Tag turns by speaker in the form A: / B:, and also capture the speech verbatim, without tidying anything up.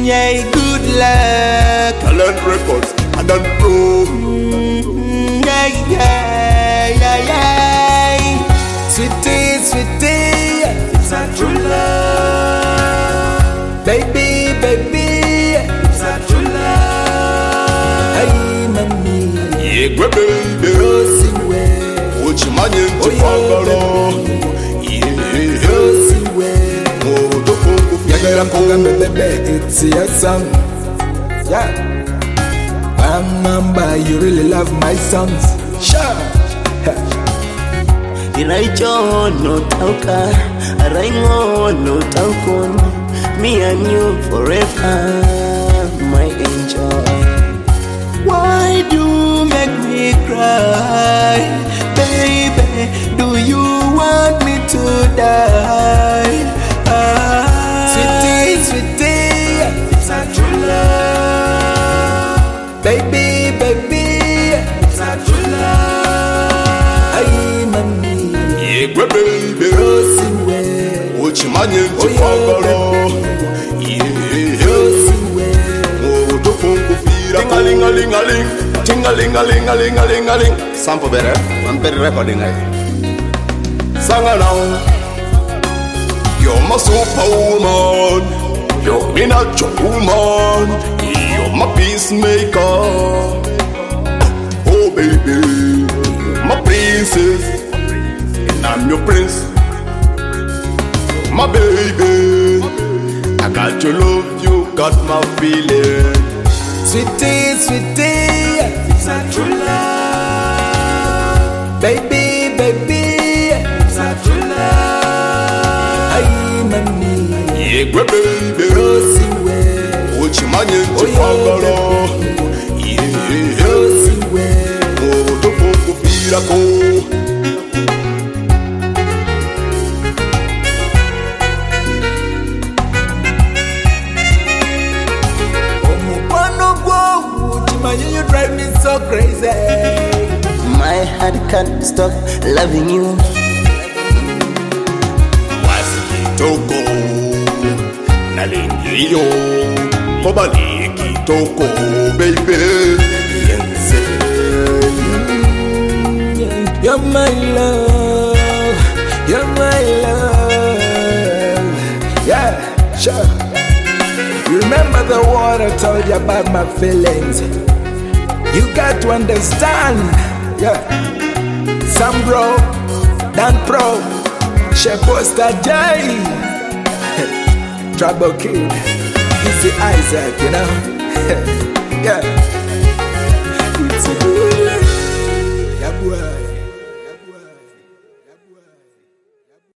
A: Yeah, good luck.
B: Talent Records, I don't pro.
A: Mm, yeah, yeah, yeah, yeah. Sweetie, sweetie, it's a true love. Baby, baby, it's a true love. Hey, mommy,
B: Yeah, baby.
A: Rosie way,
B: Uchi manye nchifagalo. Yeah,
A: Rosie way.
B: Modo kongo
A: Yagara
B: fira
A: baby, baby, it's your song. Yeah. Mamba, you really love my songs. Sure.
C: Iraicho no tauka, Araimo no taukon. Me and you forever, my angel.
A: Why do you make me cry? Baby, do you want me to die? Ah, sweetie, sweetie, it's a true love. Baby, baby, it's a true love. Ay, mommy,
B: Yeah, baby.
A: Rosie way,
B: Uchi manye nchifagalo. Yeah,
A: Rosie way.
B: Modo kongo fira Ting-a-ling-a-ling-a-ling, ting-a-ling-a-ling-a-ling-a-ling. Sample better, I'm better recording it. Sing along. You're my superwoman. You're me not your woman. You're my peacemaker. Oh baby, my princess, and I'm your prince. My baby, I got your love, you got my feeling.
A: Sweetie, sweetie, it's a true love. Baby, baby, it's a true love. Ay, mommy,
B: Yeah, baby.
A: Rosie way,
B: Uchi manye nchifagalo. Yeah,
A: Rosie way.
B: modo kongo fira ko.
A: Omukwano gwo, Chimanye, you drive me so crazy.
C: My heart can't stop loving you.
B: Wasikitoko nalingiyo kobalikitoko baby yense.
A: You're my love, you're my love. Yeah, sure. You remember the word I told you about my feelings? You got to understand. Yeah. Sam bro, Dan pro, Sheposta J, Trouble Kid, Easy Isaac, you know. Yeah.